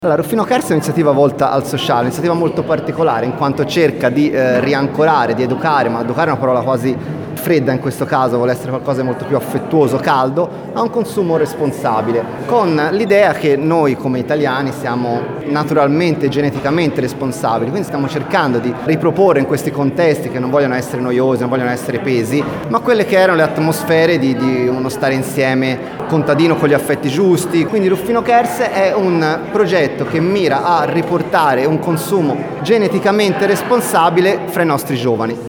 Allora, Ruffino Cares è un'iniziativa volta al sociale, un'iniziativa molto particolare in quanto cerca di riancorare, di educare, ma educare è una parola quasi fredda in questo caso, vuole essere qualcosa di molto più affettuoso, caldo, a un consumo responsabile, con l'idea che noi come italiani siamo naturalmente, geneticamente responsabili, quindi stiamo cercando di riproporre in questi contesti che non vogliono essere noiosi, non vogliono essere pesi, ma quelle che erano le atmosfere di uno stare insieme contadino con gli affetti giusti. Quindi Ruffino Cares è un progetto che mira a riportare un consumo geneticamente responsabile fra i nostri giovani.